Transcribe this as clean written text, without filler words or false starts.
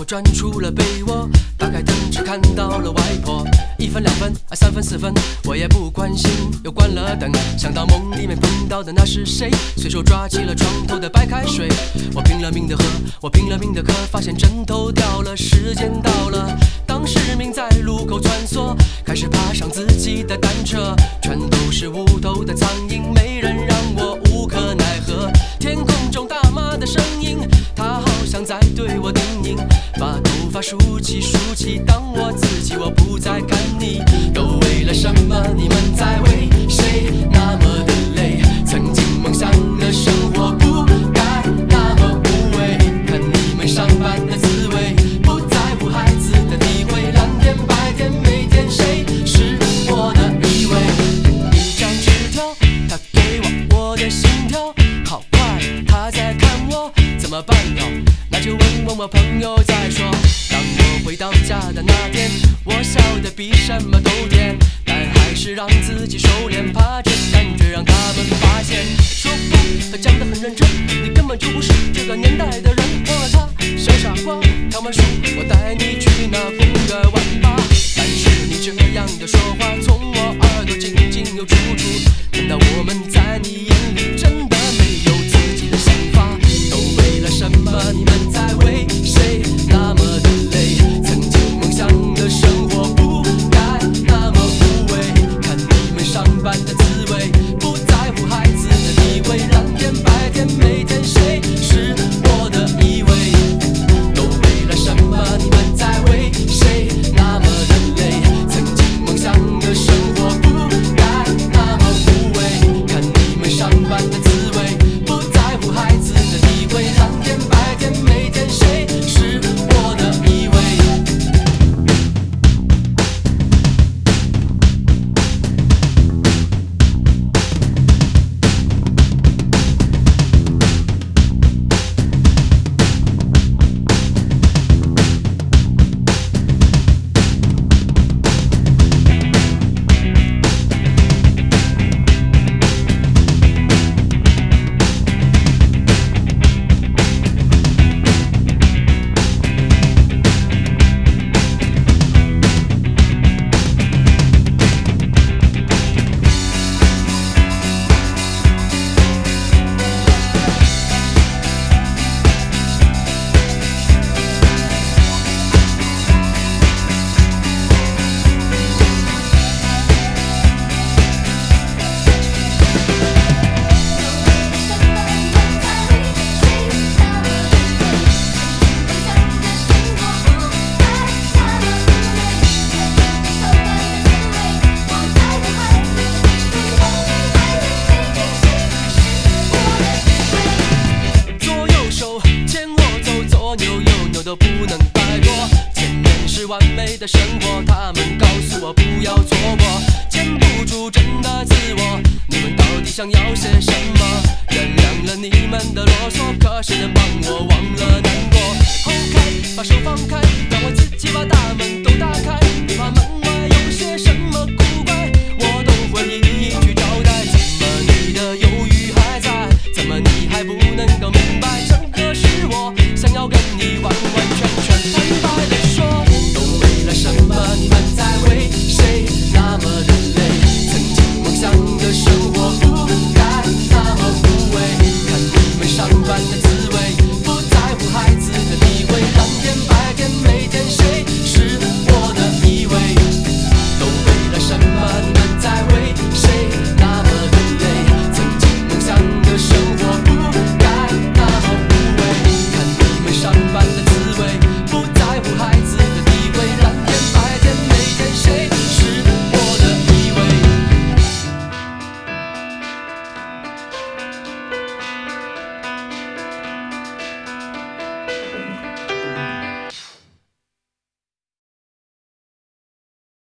钻出了被窝，打开灯只看到了外婆。1分2分3分4分，我也不关心，又关了灯。想到梦里面碰到的那是谁，随手抓起了床头的白开水。我拼了命的喝，我拼了命的渴，发现针头掉了，时间到了。当市民在路口穿梭，开始爬上自己的单车，全都是无头的苍蝇，没人让我无可奈何。天空中大妈的声音，她好像在对我叮咛，把头发梳起梳起，当我自己，我不再看你。都为了什么？你们在为谁那么的累？曾经梦想的生活不该那么无味，看你们上班的滋味，不在乎孩子的体会，蓝天白天每天谁是我的依偎？一张纸条，他给我的心跳好快，他在看我怎么办哟？那就问问我朋友再说。当我回到家的那天，我笑得比什么都甜，但还是让自己收敛，怕这感觉让他们发现。说不，他讲得很认真，你根本就不是这个年代的人。忘了他，小傻瓜，看完书，我带你去那公园玩吧。但是你这样的说话，从我耳朵进进又出出，难道我们在你眼里真的没有自己的想法？都为了什么？你们在为谁那么的累？曾经梦想的生活不该那么无味，看你们上班的滋味，不在乎孩子的体会，蓝天白天每天谁是我的依偎？都为了什么？你们在为谁那么的累？曾经梦想的生活不该那么无味，看你们上班的滋味，不在乎孩子的体会，蓝天白天每天谁是我的依偎？都不能摆脱，前面是完美的生活，他们告诉我不要错过，坚不住真的自我，你们到底想要些什么？原谅了你们的啰嗦，可是能帮我忘了